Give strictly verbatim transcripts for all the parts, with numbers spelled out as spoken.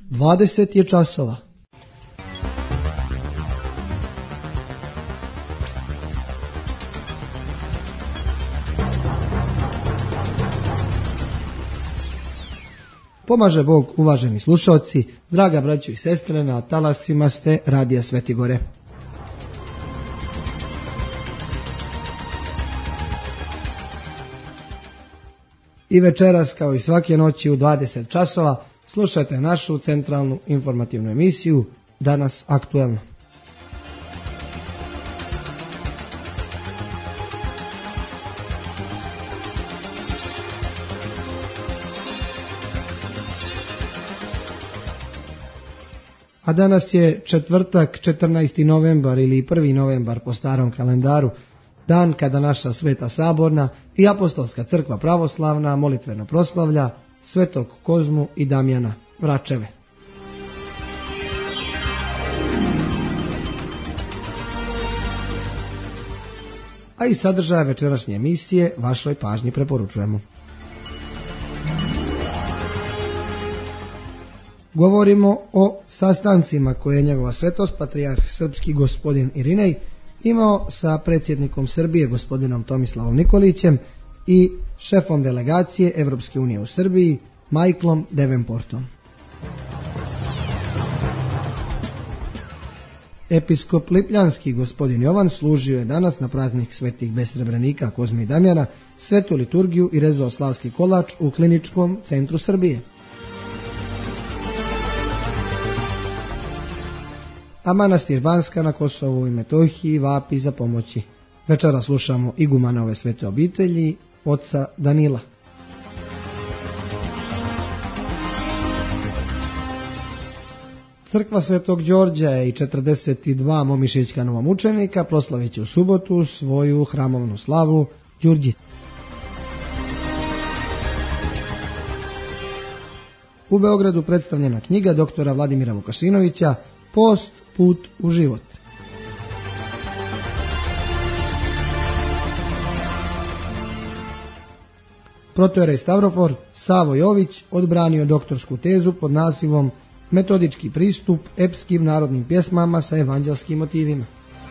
dvadeset je časova. Pomaže Bog, uvaženi slušalci, draga braćo i sestre, na talasima ste Radija Sveti Gore. I večeras, kao i svake noći u dvadeset časova, slušajte našu centralnu informativnu emisiju Danas aktuelno. A danas je četvrtak, četrnaesti novembar ili prvi novembar po starom kalendaru, dan kada naša Sveta Saborna i Apostolska crkva pravoslavna molitveno proslavlja Svetog Kozmu i Damjana Vračeve. A i sadržaje večerašnje emisije vašoj pažnji preporučujemo. Govorimo o sastancima koje je njegova svetost, patrijarh srpski gospodin Irinej, imao sa predsjednikom Srbije gospodinom Tomislavom Nikolićem i šefom delegacije Evropske unije u Srbiji Michaelom Davenportom. Episkop Lipljanski gospodin Jovan služio je danas na praznik svetih besrebrenika Kozme i Damjana svetu liturgiju i rezao slavski kolač u Kliničkom centru Srbije. A manastir Banska na Kosovu i Metohiji vapi za pomoći. Večera slušamo igumana ove svete obitelji, oca Danila. Crkva Svetog Đorđa i četrdeset dva momišićka novomučenika proslavit će u subotu svoju hramovnu slavu Đurđicu. U Beogradu predstavljena knjiga doktora Vladimira Vukašinovića Post, put u život. Protojerej Stavrofor Savo Jović odbranio doktorsku tezu pod nazivom Metodički pristup epskim narodnim pjesmama sa evanđelskim motivima.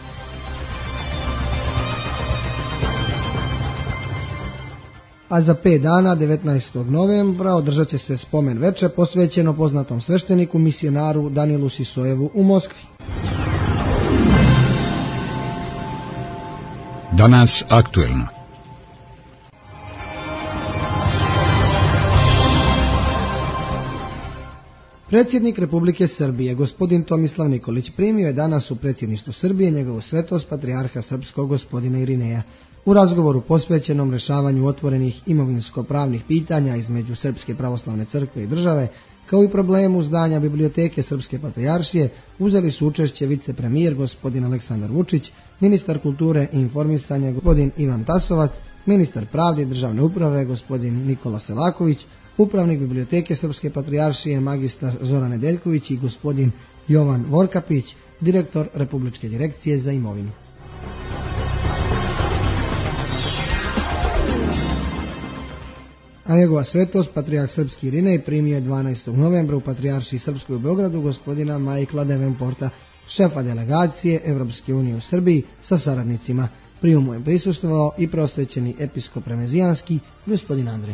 A za pet dana, devetnaestog novembra, održat će se spomen veče posvećeno poznatom svešteniku misionaru Danilu Sisojevu u Moskvi. Danas aktuelno. Predsjednik Republike Srbije, gospodin Tomislav Nikolić, primio je danas u predsjedništvu Srbije njegovu svetost patrijarha srpskog gospodina Irineja. U razgovoru posvećenom rešavanju otvorenih imovinsko-pravnih pitanja između Srpske pravoslavne crkve i države, kao i problemu zdanja biblioteke Srpske patrijaršije, uzeli su učešće vicepremijer gospodin Aleksandar Vučić, ministar kulture i informisanja gospodin Ivan Tasovac, ministar pravde i državne uprave gospodin Nikola Selaković, upravnik biblioteke Srpske patrijaršije magistar Zoran Nedeljković i gospodin Jovan Vorkapić, direktor Republičke direkcije za imovinu. A njegova svetost, patrijarh srpski Irinej, primio je dvanaestog novembra u patrijaršiji srpskoj u Beogradu gospodina Michaela Davenporta, šefa delegacije Evropske unije u Srbiji sa saradnicima. Prijumu je prisustvovao i prosvećeni episkop remezijanski gospodin Andrej.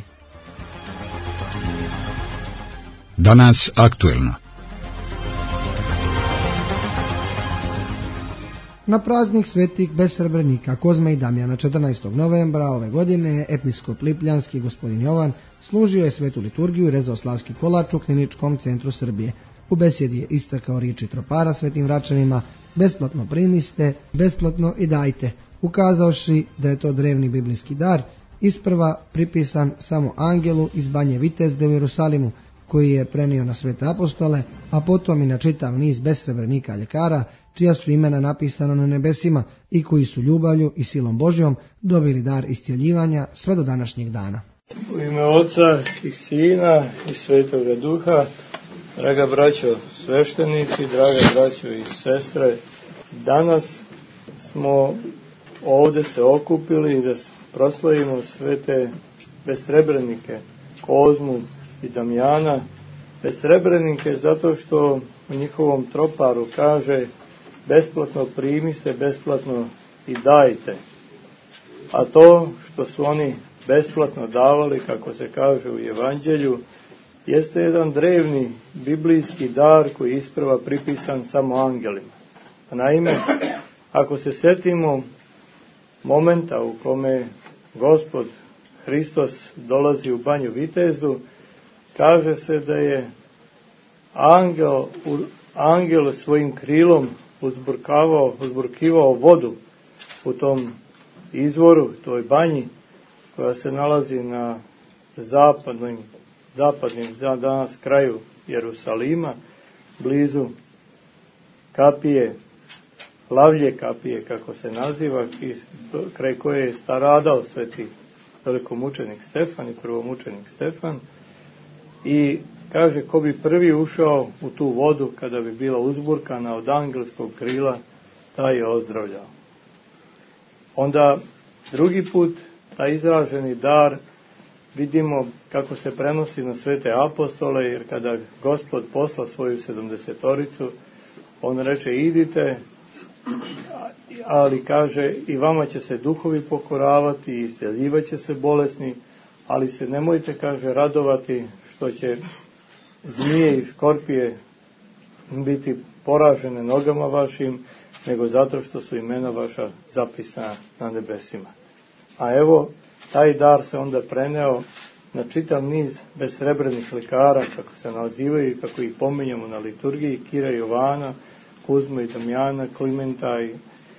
Danas aktuelno. Na praznik svetih besrebrenika Kozme i Damjana četrnaestog novembra ove godine episkop Lipljanski gospodin Jovan služio je svetu liturgiju i rezao slavski kolač u Kliničkom centru Srbije. U besjedi je istakao riječi tropara svetim Vračanima: besplatno primiste, besplatno i dajte, ukazavši da je to drevni biblijski dar, isprva pripisan samo angelu iz Banje Vitezde u Jerusalimu, koji je prenio na svete apostole, a potom i na čitav niz besrebrenika ljekara, čija su imena napisana na nebesima i koji su ljubavlju i silom Božjom dobili dar iscjeljivanja sve do današnjeg dana. U ime Oca i Sina i Svetoga Duha, draga braćo sveštenici, draga braćo i sestre, danas smo ovdje se okupili da proslavimo svete besrebrenike Kozmu i Damjana, bez Srebrenike zato što u njihovom troparu kaže besplatno primiste, besplatno i dajte. A to što su oni besplatno davali, kako se kaže u Evanđelju, jeste jedan drevni biblijski dar koji je isprva pripisan samo angelima. Naime, ako se setimo momenta u kome Gospod Hristos dolazi u Banju Vitezdu, kaže se da je angel, angel svojim krilom uzburkavao, uzburkivao vodu u tom izvoru, toj banji, koja se nalazi na zapadnim, zapadnim za danas kraju Jerusalima, blizu kapije, Lavlje kapije, kako se naziva, kraj koje je staradao sveti velikomučenik Stefan i prvomučenik Stefan. I kaže, ko bi prvi ušao u tu vodu kada bi bila uzburkana od angelskog krila, taj je ozdravljao. Onda drugi put, taj izraženi dar, vidimo kako se prenosi na svete apostole, jer kada Gospod posla svoju sedamdesetoricu, on reče, idite, ali kaže, i vama će se duhovi pokoravati i isceljivat će se bolesni, ali se nemojte, kaže, radovati što će zmije i škorpije biti poražene nogama vašim, nego zato što su imena vaša zapisana na nebesima. A evo, taj dar se onda preneo na čitav niz bezsrebrenih lekara, kako se nazivaju i kako ih pominjamo na liturgiji, Kira i Jovana, Kuzma i Damjana, Klimenta i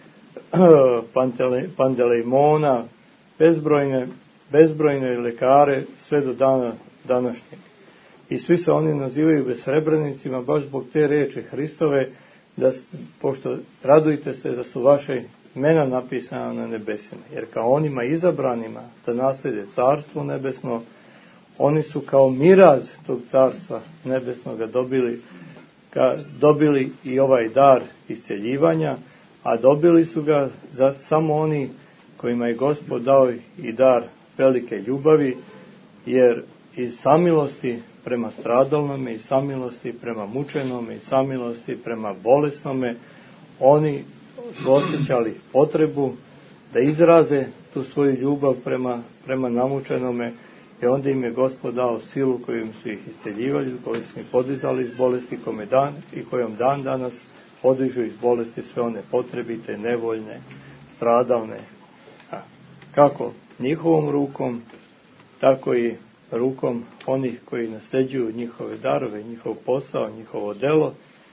Pantele, Pandelejmona, bezbrojne, bezbrojne lekare sve do dana današnjeg. I svi se oni nazivaju bezsrebrenicima baš zbog te riječi Hristove, da, pošto radujte se da su vaše imena napisana na nebesima, jer kao onima izabranima da naslede carstvo nebesno, oni su kao miraz tog carstva nebesnoga dobili, ka, dobili i ovaj dar isceljivanja, a dobili su ga za samo oni kojima je Gospod dao i dar velike ljubavi, jer iz samilosti prema stradalnome, iz samilosti prema mučenome, iz samilosti prema bolesnome, oni su osjećali potrebu da izraze tu svoju ljubav prema, prema namučenome, i onda im je Gospod dao silu kojom su ih isceljivali, kojom su ih podizali iz bolesti, kome dan i kojom dan danas podižu iz bolesti sve one potrebite, nevoljne, stradalne. A kako njihovom rukom, tako i rukom onih koji nasljeđuju njihove darove, njihov posao, njihovo delo,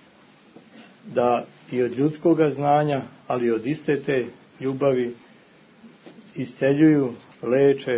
da i od ljudskoga znanja, ali od iste te ljubavi isceljuju, leče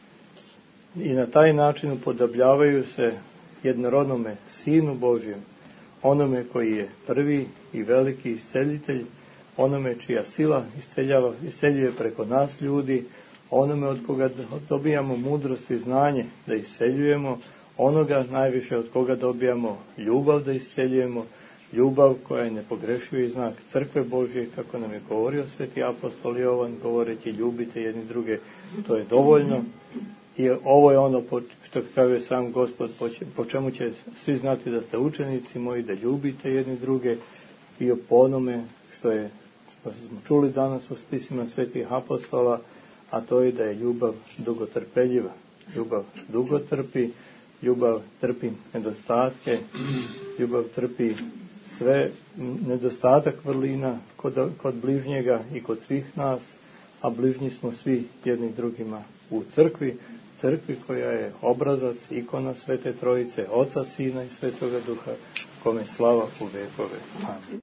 i na taj način upodobljavaju se jednorodnome Sinu Božjem, onome koji je prvi i veliki isceljitelj, onome čija sila isceljuje preko nas ljudi, onome od koga dobijamo mudrost i znanje da isceljujemo, onoga najviše od koga dobijamo ljubav da isceljujemo, ljubav koja je nepogrešivi znak crkve Božje, kako nam je govorio sveti apostol Jovan, govoreći ljubite jedni druge, to je dovoljno. I ovo je ono što kaže sam Gospod, po čemu će svi znati da ste učenici moji, da ljubite jedni druge, i po onome što je, što smo čuli danas u spisima svetih apostola, a to je da je ljubav dugotrpeljiva. Ljubav dugo trpi, ljubav trpi nedostatke, ljubav trpi sve nedostatak vrlina kod, kod bližnjega i kod svih nas, a bližnji smo svi jedni drugima u crkvi, crkvi koja je obrazac, ikona Svete Trojice, Oca, Sina i Svetoga Duha, kome slava u vekove. Amin.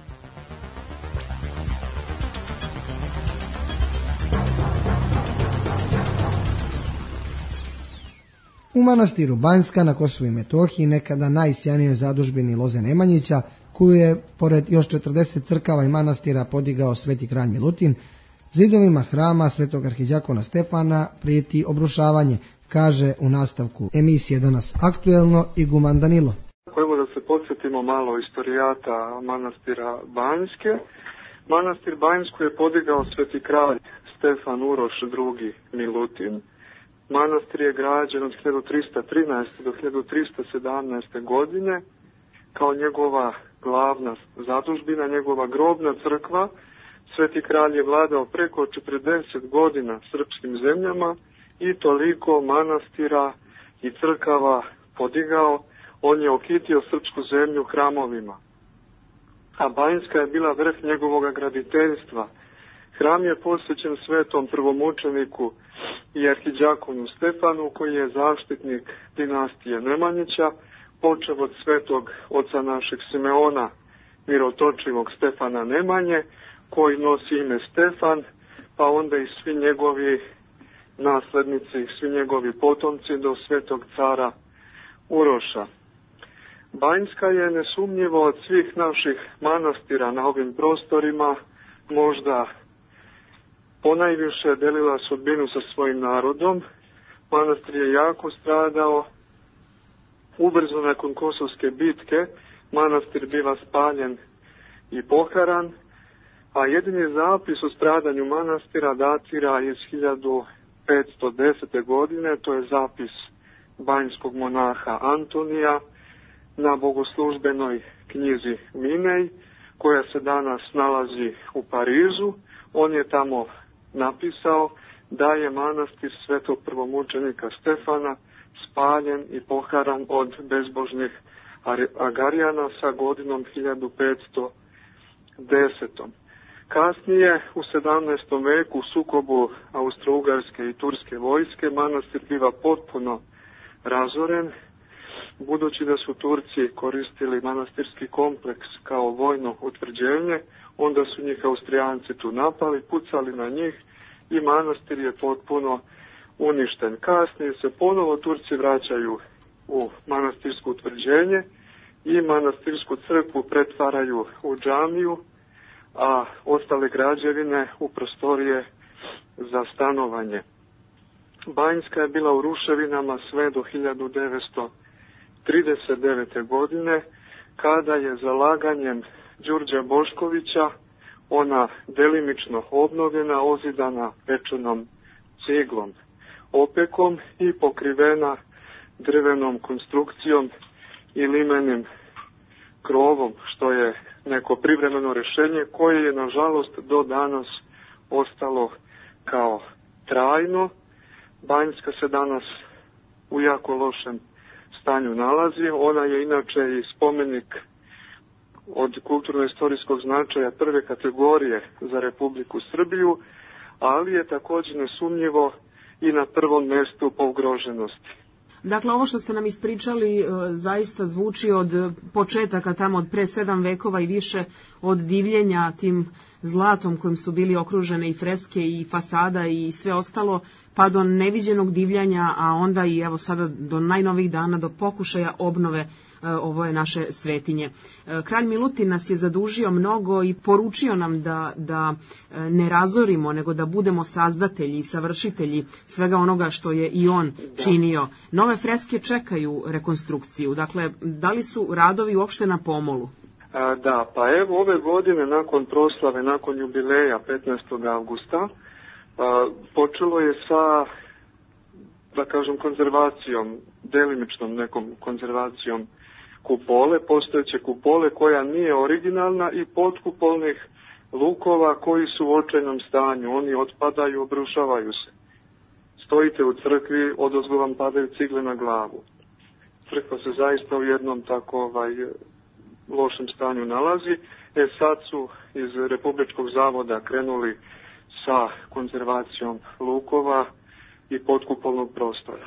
U manastiru Banjska na Kosovu i Metohiji, nekada najsjajnijoj zadužbini Loze Nemanjića, koju je, pored još četrdeset crkava i manastira, podigao sveti kralj Milutin, zidovima hrama svetog arhidjakona Stefana prijeti obrušavanje, kaže u nastavku emisije Danas aktuelno iguman Danilo. Evo da se podsjetimo malo istorijata manastira Banjske. Manastir Banjsku je podigao sveti kralj Stefan Uroš drugi Milutin. Manastir je građen od hiljadu trista trinaeste do hiljadu trista sedamnaeste godine kao njegova glavna zadužbina, njegova grobna crkva. Sveti kralj je vladao preko četrdeset godina srpskim zemljama i toliko manastira i crkava podigao. On je okitio srpsku zemlju hramovima. A Banjska je bila vrh njegovog graditeljstva. Hram je posvećen svetom prvomučeniku i arhidjakonu Stefanu, koji je zaštitnik dinastije Nemanjića, počev od svetog oca našeg Simeona, mirotočivog Stefana Nemanje, koji nosi ime Stefan, pa onda i svi njegovi naslednici, svi njegovi potomci do svetog cara Uroša. Banjska je nesumnjivo od svih naših manastira na ovim prostorima možda ponajviše delila sudbinu sa svojim narodom. Manastir je jako stradao. Ubrzo nakon Kosovske bitke manastir biva spaljen i poharan, a jedini zapis o stradanju manastira datira iz hiljadu petsto desete. godine, to je zapis banjskog monaha Antonija na bogoslužbenoj knjizi Minej, koja se danas nalazi u Parizu. On je tamo napisao da je manastir svetog prvomučenika Stefana spaljen i poharan od bezbožnih Agarijana sa godinom hiljadu petsto desetom. Kasnije, u sedamnaestom veku, u sukobu Austro-Ugarske i Turske vojske, manastir biva potpuno razoren, budući da su Turci koristili manastirski kompleks kao vojno utvrđenje. Onda su njih Austrijanci tu napali, pucali na njih i manastir je potpuno uništen. Kasnije se ponovo Turci vraćaju u manastirsko utvrđenje i manastirsku crkvu pretvaraju u džamiju, a ostale građevine u prostorije za stanovanje. Banjska je bila u ruševinama sve do hiljadu devetsto trideset devete. godine, kada je zalaganjem Đurđa Boškovića ona delimično obnovljena, ozidana pečenom ciglom, opekom i pokrivena drvenom konstrukcijom i limenim krovom, što je neko privremeno rešenje koje je nažalost do danas ostalo kao trajno. Banjska se danas u jako lošem stanju nalazi. Ona je inače i spomenik od kulturno-istorijskog značaja prve kategorije za Republiku Srbiju, ali je također nesumnjivo i na prvom mjestu po ugroženosti. Dakle, ovo što ste nam ispričali zaista zvuči od početaka, tamo od pre sedam vekova i više, od divljenja tim zlatom kojim su bili okružene i freske i fasada i sve ostalo, pa do neviđenog divljanja, a onda i evo sada do najnovijih dana, do pokušaja obnove ovo je naše svetinje. Kralj Milutin nas je zadužio mnogo i poručio nam da, da ne razorimo, nego da budemo sazdatelji i savršitelji svega onoga što je i on činio. Nove freske čekaju rekonstrukciju. Dakle, da li su radovi uopšte na pomolu? A, da, pa evo ove godine nakon proslave, nakon jubileja petnaestog avgusta, a, počelo je sa, da kažem, konzervacijom, delimičnom nekom konzervacijom kupole, postojeće kupole koja nije originalna i potkupolnih lukova koji su u očajnom stanju. Oni otpadaju, obrušavaju se. Stojite u crkvi, odozgo vam padaju cigle na glavu. Crkva se zaista u jednom tako ovaj, lošem stanju nalazi. E sad su iz Republičkog zavoda krenuli sa konzervacijom lukova i potkupolnog prostora.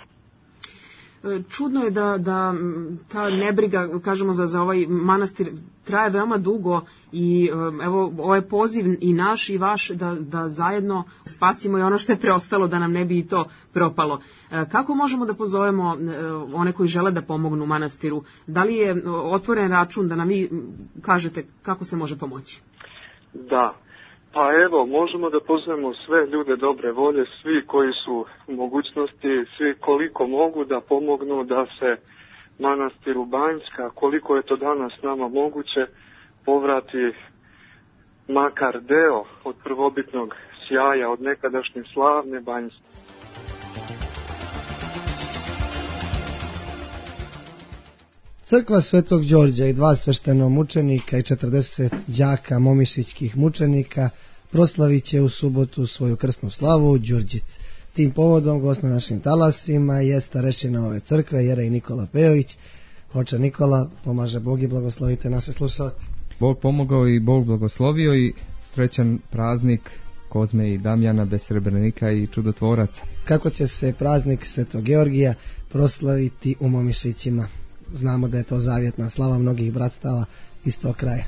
Čudno je da, da ta nebriga, kažemo, za, za ovaj manastir traje veoma dugo i evo, ovaj poziv i naš i vaš da, da zajedno spasimo i ono što je preostalo, da nam ne bi i to propalo. Kako možemo da pozovemo one koji žele da pomognu manastiru? Da li je otvoren račun da nam vi kažete kako se može pomoći? Da. Pa evo, možemo da pozovemo sve ljude dobre volje, svi koji su u mogućnosti, svi koliko mogu da pomognu da se manastiru Banjska, koliko je to danas nama moguće, povrati makar deo od prvobitnog sjaja, od nekadašnje slavne Banjske. Crkva Svetog Đorđa i dva sveštenomučenika i četrdeset đaka momišićkih mučenika proslavit će u subotu svoju krstnu slavu Đurđic. Tim povodom gost na našim talasima je starešina ove crkve, Jerej Nikola Pejović. Oče Nikola, pomaže Bog i blagoslovite naše slušalce. Bog pomogao i Bog blagoslovio i srećan praznik Kozme i Damjana, besrebrenika i čudotvoraca. Kako će se praznik Svetog Georgija proslaviti u Momišićima? Znamo da je to zavjetna slava mnogih bratstava iz tog kraja.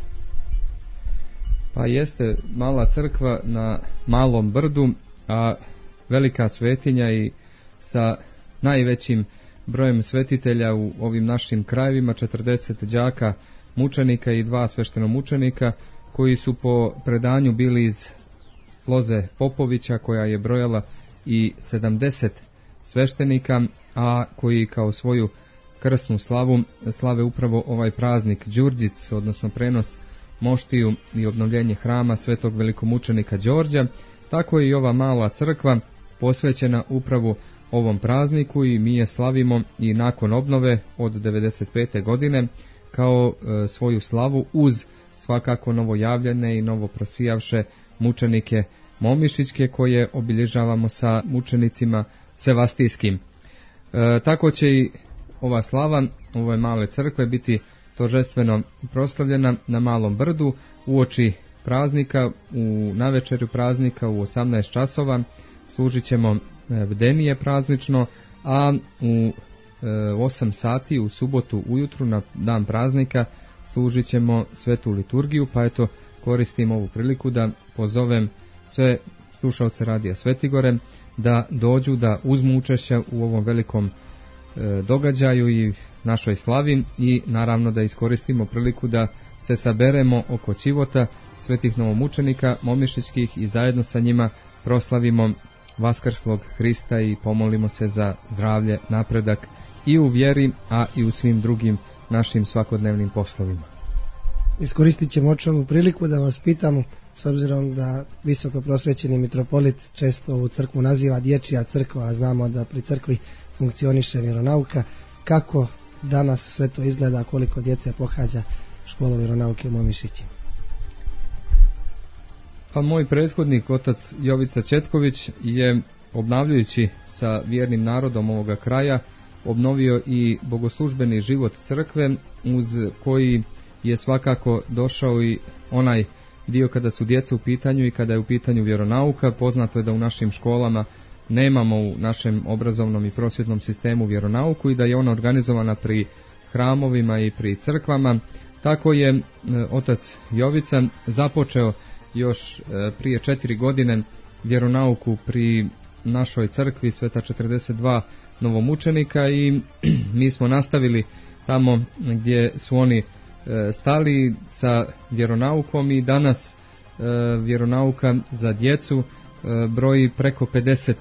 Pa jeste mala crkva na malom brdu, a velika svetinja i sa najvećim brojem svetitelja u ovim našim krajevima, četrdeset đaka mučenika i dva sveštenomučenika koji su po predanju bili iz loze Popovića, koja je brojala i sedamdeset sveštenika, a koji kao svoju krstnu slavu slave upravo ovaj praznik Đurđic, odnosno prenos moštiju i obnovljenje hrama svetog velikomučenika Đorđa. Tako je i ova mala crkva posvećena upravo ovom prazniku i mi je slavimo i nakon obnove od devedeset pete godine kao e, svoju slavu uz svakako novojavljene i novoprosijavše mučenike Momišićke koje obilježavamo sa mučenicima sevastijskim. E, tako će i ova slava ove male crkve biti торжествено proslavljena na Malom brdu uoči praznika, u navečerju praznika u osamnaest časova služit ćemo bdenije praznično, a u osam sati u subotu ujutru na dan praznika služit ćemo svetu liturgiju, pa eto koristim ovu priliku da pozovem sve slušalce Radija Svetigore da dođu da uzmu učešća u ovom velikom e, događaju i našoj slavi i naravno da iskoristimo priliku da se saberemo oko ćivota svetih novomučenika Momišićkih i zajedno sa njima proslavimo Vaskrslog Hrista i pomolimo se za zdravlje, napredak i u vjeri, a i u svim drugim našim svakodnevnim poslovima. Iskoristit ćemo ovu priliku da vas pitamo, s obzirom da visoko prosvećeni mitropolit često ovu crkvu naziva dječja crkva, a znamo da pri crkvi funkcioniše vjeronauka, kako danas sve to izgleda, koliko djece pohađa školu vjeronauke u Momišićima? Pa moj prethodnik, otac Jovica Četković, je obnavljajući sa vjernim narodom ovoga kraja obnovio i bogoslužbeni život crkve, uz koji je svakako došao i onaj dio kada su djeca u pitanju i kada je u pitanju vjeronauka. Poznato je da u našim školama nemamo u našem obrazovnom i prosvjetnom sistemu vjeronauku i da je ona organizovana pri hramovima i pri crkvama. Tako je e, otac Jovica započeo još e, prije četiri godine vjeronauku pri našoj crkvi Sveta četrdeset dva novomučenika i mi smo nastavili tamo gdje su oni e, stali sa vjeronaukom i danas e, vjeronauka za djecu e, broji preko pedeset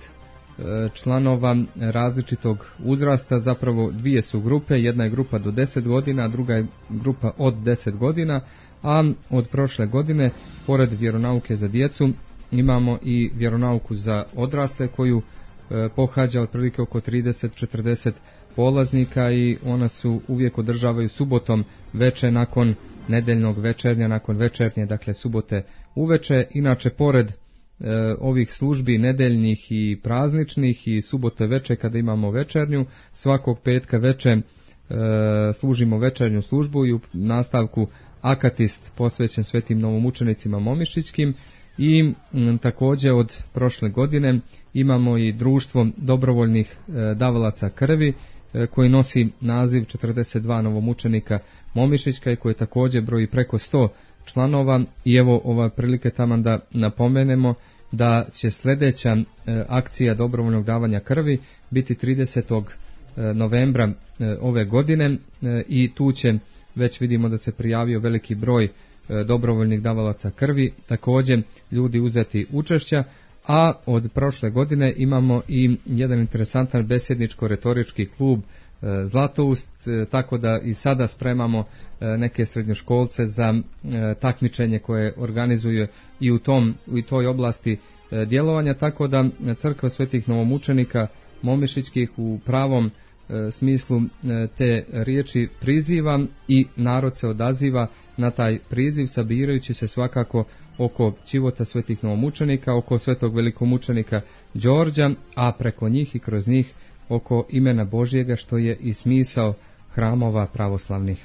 članova različitog uzrasta, zapravo dvije su grupe, jedna je grupa do deset godina, a druga je grupa od deset godina, a od prošle godine, pored vjeronauke za djecu, imamo i vjeronauku za odrasle koju e, pohađa otprilike oko trideset do četrdeset polaznika i ona su uvijek održavaju subotom veče nakon nedeljnog večernja, nakon večernje, dakle subote uveče. Inače, pored E, ovih službi nedeljnih i prazničnih i subote veče kada imamo večernju, svakog petka veče e, služimo večernju službu i u nastavku akatist posvećen svetim novomučenicima Momišićkim i m, također od prošle godine imamo i društvo dobrovoljnih e, davalaca krvi e, koji nosi naziv četrdeset dva novomučenika Momišićka i koji također broji preko sto članova i evo ova prilike taman da napomenemo da će sljedeća e, akcija dobrovoljnog davanja krvi biti tridesetog novembra e, ove godine e, i tu će već vidimo da se prijavio veliki broj e, dobrovoljnih davalaca krvi, također ljudi uzeti učešća, a od prošle godine imamo i jedan interesantan besjedničko-retorički klub Zlatoust, tako da i sada spremamo neke srednjoškolce za takmičenje koje organizuje i u tom u toj oblasti djelovanja, tako da crkva svetih novomučenika Momišićkih u pravom smislu te riječi prizivam, i narod se odaziva na taj priziv, sabirajući se svakako oko ćivota svetih novomučenika, oko svetog velikomučenika Đorđa, a preko njih i kroz njih oko imena Božjega, što je i smisao hramova pravoslavnih.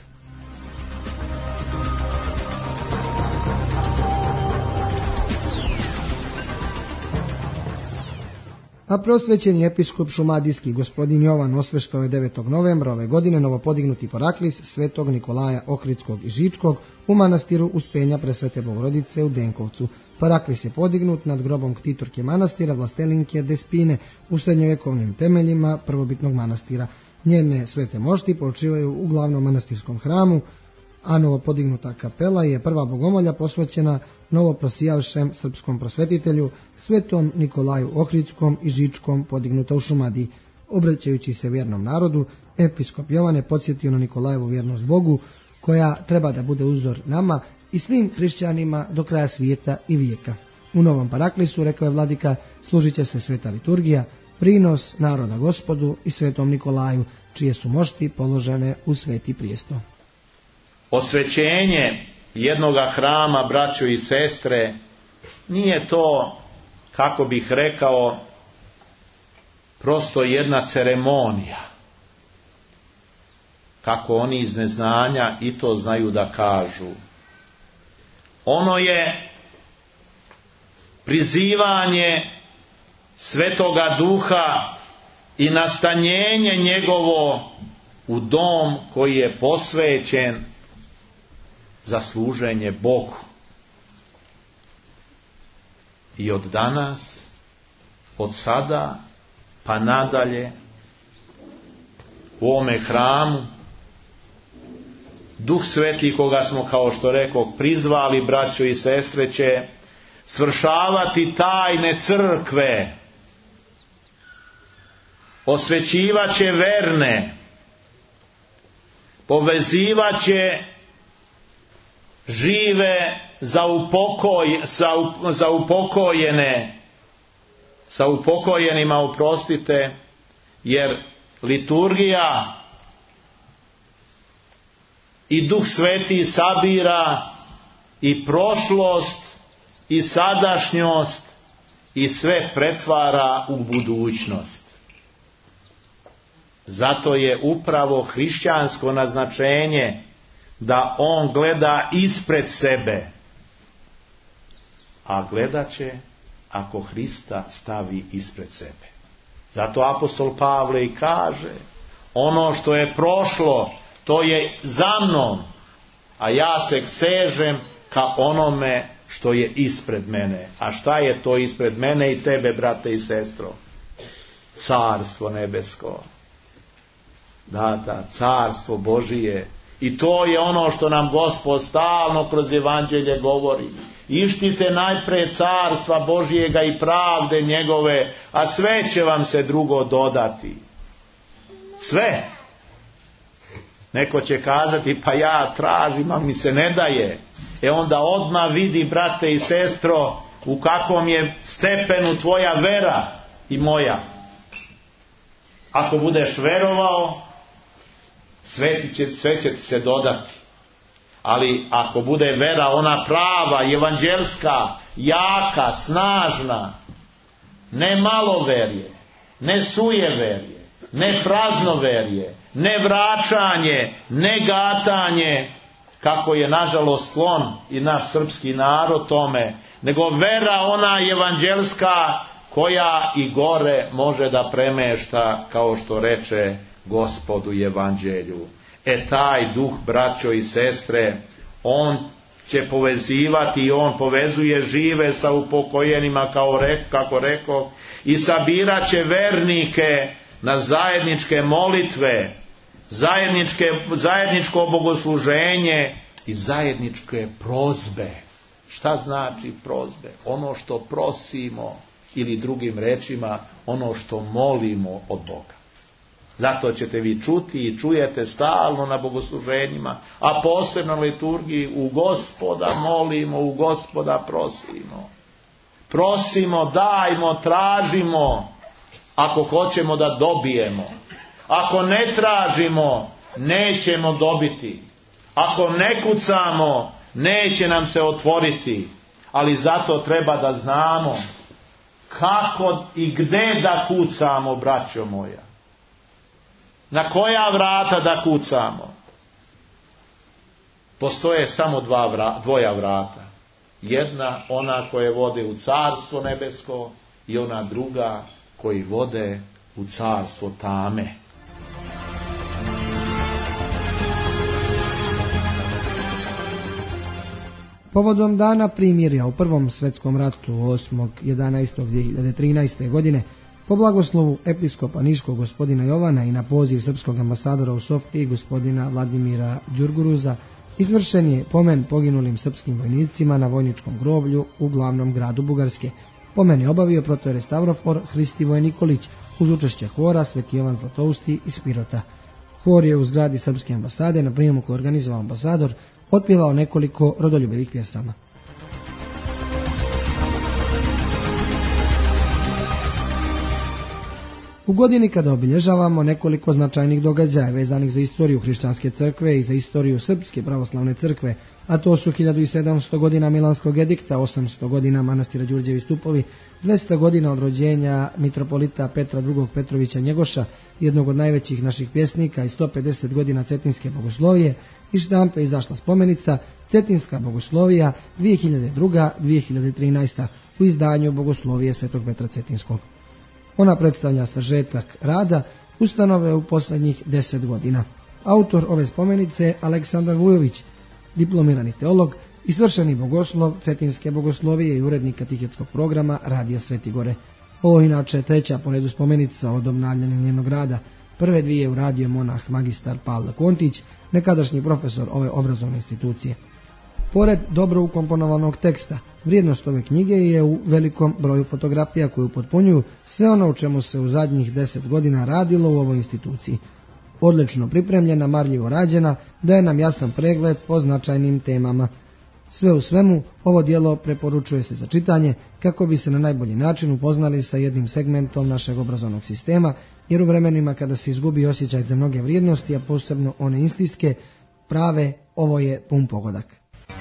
A prosvećeni episkop šumadijski gospodin Jovan osveštao je devetog novembra ove godine novopodignuti paraklis svetog Nikolaja Ohridskog i Žičkog u manastiru Uspenja Presvete Bogorodice u Denkovcu. Paraklis je podignut nad grobom ktitorke manastira Vlastelinke Despine u srednjovjekovnim temeljima prvobitnog manastira. Njene svete mošti počivaju u glavnom manastirskom hramu, a novopodignuta kapela je prva bogomolja posvećena novoprosijavšem srpskom prosvetitelju svetom Nikolaju Ohridskom i Žičkom, podignuta u Šumadiji. Obraćajući se vjernom narodu, episkop Jovan je podsjetio na Nikolajevu vjernost Bogu, koja treba da bude uzor nama i svim hrišćanima do kraja svijeta i vijeka. U novom paraklisu, rekao je vladika, služit će se sveta liturgija, prinos naroda Gospodu i svetom Nikolaju, čije su mošti položene u sveti prijesto. Osvećenje jednoga hrama, braćo i sestre, nije to, kako bih rekao, prosto jedna ceremonija, kako oni iz neznanja i to znaju da kažu. Ono je prizivanje Svetoga Duha i nastanjenje njegovo u dom koji je posvećen za služenje Bogu. I od danas, od sada pa nadalje, u ovome hramu Duh Sveti, koga smo, kao što rekao, prizvali, braćo i sestre, će svršavati tajne crkve, osvećivaće verne, povezivaće žive za, upokoj, za, za upokojene, sa upokojenima, oprostite, jer liturgija i Duh Sveti sabira i prošlost i sadašnjost i sve pretvara u budućnost. Zato je upravo hrišćansko naznačenje da on gleda ispred sebe, a gledat će ako Hrista stavi ispred sebe. Zato apostol Pavle i kaže, ono što je prošlo, to je za mnom, a ja se sežem ka onome što je ispred mene. A šta je to ispred mene i tebe, brate i sestro? Carstvo nebesko. Da, da, carstvo Božije. I to je ono što nam Gospod stalno kroz evanđelje govori. Ištite najprije carstva Božijega i pravde njegove, a sve će vam se drugo dodati. Sve. Neko će kazati, pa ja tražim, a mi se ne daje. E onda odmah vidi, brate i sestro, u kakvom je stepenu tvoja vera i moja. Ako budeš verovao, sve će, sve će ti se dodati. Ali ako bude vera ona prava, evanđelska, jaka, snažna, ne maloverje, ne sujeverje, ne praznoverje, ne vraćanje, ne gatanje, kako je nažalost sklon i naš srpski narod tome, nego vera ona evanđelska koja i gore može da premešta, kao što reče Gospod u evanđelju. E taj duh, braćo i sestre, on će povezivati i on povezuje žive sa upokojenima, kao rek, kako rekao, i sabirat će vernike na zajedničke molitve, zajedničke, zajedničko bogosluženje i zajedničke prozbe. Šta znači prozbe? Ono što prosimo, ili drugim rečima, ono što molimo od Boga. Zato ćete vi čuti i čujete stalno na bogosluženjima, a posebno na liturgiji, u Gospoda molimo, u Gospoda prosimo. Prosimo, dajmo, tražimo, ako hoćemo da dobijemo. Ako ne tražimo, nećemo dobiti. Ako ne kucamo, neće nam se otvoriti. Ali zato treba da znamo kako i gde da kucamo, braćo moja. Na koja vrata da kucamo? Postoje samo dva vra, dvoja vrata. Jedna, ona koje vode u carstvo nebesko, i ona druga koji vode u carstvo tame. Povodom dana primirja u Prvom svetskom ratu osmog jedanaestog dve hiljade trinaeste. godine, po blagoslovu episkopa Niškog gospodina Jovana i na poziv srpskog ambasadora u Sofiji gospodina Vladimira Đurguruza, izvršen je pomen poginulim srpskim vojnicima na vojničkom groblju u glavnom gradu Bugarske. Pomen je obavio protojerej Stavrofor Hristivoje Nikolić uz učešće hora Sveti Jovan Zlatousti iz Pirota. Hor je u zgradi srpske ambasade na prijemu koji je organizovao ambasador otpjevao nekoliko rodoljubivih pjesama. U godini kada obilježavamo nekoliko značajnih događaja vezanih za istoriju hrišćanske crkve i za istoriju srpske pravoslavne crkve, a to su hiljadu sedamsto godina Milanskog edikta, osamsto godina manastira Đurđevi stupovi, dvesta godina od rođenja mitropolita Petra drugog Petrovića Njegoša, jednog od najvećih naših pjesnika, i sto pedeset godina Cetinske bogoslovije, iz štampe izašla spomenica Cetinska bogoslovija dvije hiljade druga do dvije hiljade trinaeste. u izdanju Bogoslovije Svetog Petra Cetinskog. Ona predstavlja sažetak rada ustanove u posljednjih deset godina. Autor ove spomenice je Aleksandar Vujović, diplomirani teolog i svršeni bogoslov Cetinske bogoslovije i urednik katehetskog programa Radija Sveti Gore. Ovo inače treća po redu spomenica od obnavljanja njenog rada. Prve dvije uradio monah magistar Pavle Kontić, nekadašnji profesor ove obrazovne institucije. Pored dobro ukomponovanog teksta, vrijednost ove knjige je u velikom broju fotografija koje upotpunjuju sve ono u čemu se u zadnjih deset godina radilo u ovoj instituciji. Odlično pripremljena, marljivo rađena, daje nam jasan pregled po značajnim temama. Sve u svemu, ovo djelo preporučuje se za čitanje kako bi se na najbolji način upoznali sa jednim segmentom našeg obrazovnog sistema, jer u vremenima kada se izgubi osjećaj za mnoge vrijednosti, a posebno one istinske, prave, ovo je pun pogodak.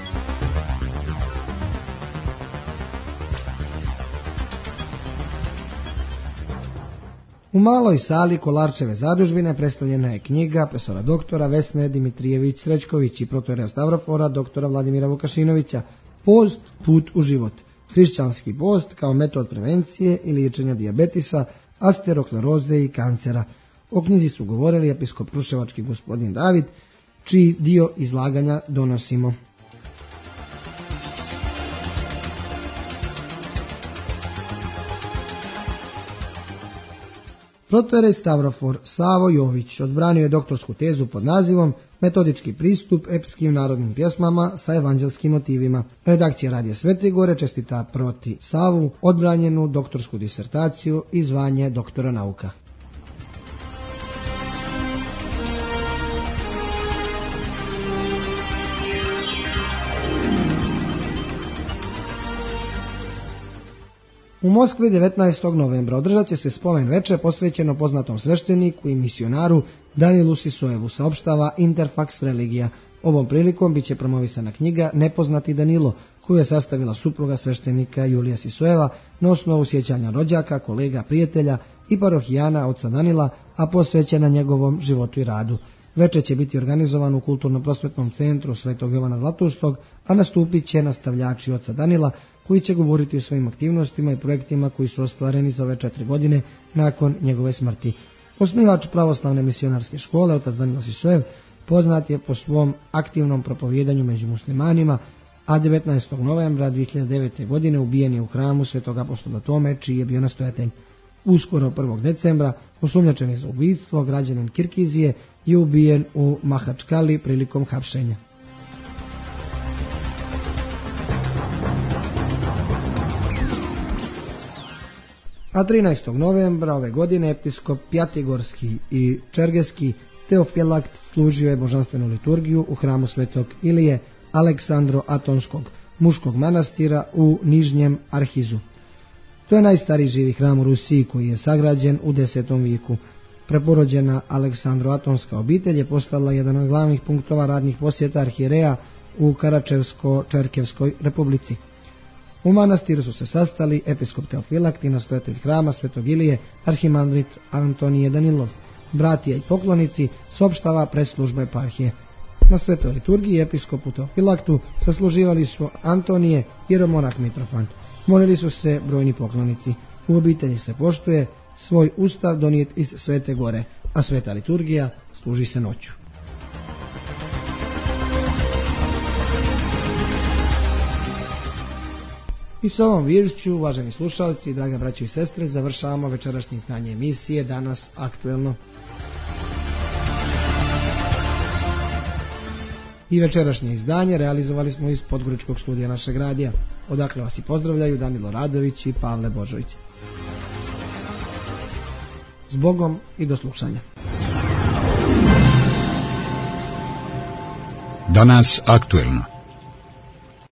U maloj sali Kolarčeve zadužbine predstavljena je knjiga profesora doktora Vesne Dimitrijević Srećković i protojereja Stavrofora doktora Vladimira Vukašinovića Post, put u život. Hrišćanski post kao metod prevencije i liječenja dijabetisa, asterokleroze i kancera. O knjizi su govorili episkop Kruševački gospodin David, čiji dio izlaganja donosimo. Protojerej Stavrofor Savo Jović odbranio je doktorsku tezu pod nazivom Metodički pristup epskim narodnim pjesmama sa evanđelskim motivima. Redakcija Radija Sveti Gore čestita proti Savu odbranjenu doktorsku disertaciju i zvanje doktora nauka. U Moskvi devetnaestog novembra održat će se spomen veče posvećeno poznatom svešteniku i misionaru Danilu Sisojevu, saopštava Interfax Religija. Ovom prilikom biće promovisana knjiga Nepoznati Danilo, koju je sastavila supruga sveštenika Julija Sisojeva na osnovu sjećanja rođaka, kolega, prijatelja i parohijana oca Danila, a posvećena njegovom životu i radu. Veče će biti organizovan u Kulturno-prosvetnom centru Svetog Jovana Zlatoustog, a nastupit će nastavljači oca Danila, koji će govoriti o svojim aktivnostima i projektima koji su ostvareni za ove četiri godine nakon njegove smrti. Osnivač pravoslavne misionarske škole, otac Danilo Sisojev, poznat je po svom aktivnom propovijedanju među muslimanima, a devetnaestog novembra dvije hiljade devete. godine ubijen je u hramu Svetog apostola Tome, čiji je bio nastojatelj. Uskoro prvog decembra osumnjičen je za ubistvo građanin Kirgizije je ubijen u Mahačkali prilikom hapšenja. A trinaestog novembra ove godine episkop Pjatigorski i Čergeski Teofilakt služio je božanstvenu liturgiju u hramu Svetog Ilije Aleksandro Atonskog, muškog manastira u Nižnjem Arhizu. To je najstariji živi hram u Rusiji koji je sagrađen u desetom vijeku. Preporođena Aleksandroatonska obitelj je postala jedan od glavnih punktova radnih posjeta arhijereja u Karačevsko-Čerkevskoj republici. U manastiru su se sastali episkop Teofilakt i nastojatelj hrama Svetog Ilije, arhimandrit Antonije Danilov, bratija i poklonici, saopštava presslužba eparhije. Na svetoj liturgiji episkopu Teofilaktu sasluživali su Antonije i jeromonah Mitrofan. Molili su se brojni poklonici. U obitelji se poštuje svoj ustav donijet iz Svete Gore, a sveta liturgija služi se noću. I s ovom viješću, uvaženi slušalci, draga braćo i sestre, završavamo večerašnje izdanje emisije Danas aktuelno. I večerašnje izdanje realizovali smo iz podgoričkog studija našeg radija. Odakle vas i pozdravljaju Danilo Radović i Pavle Božović. S Bogom i do slušanja. Danas aktuelno.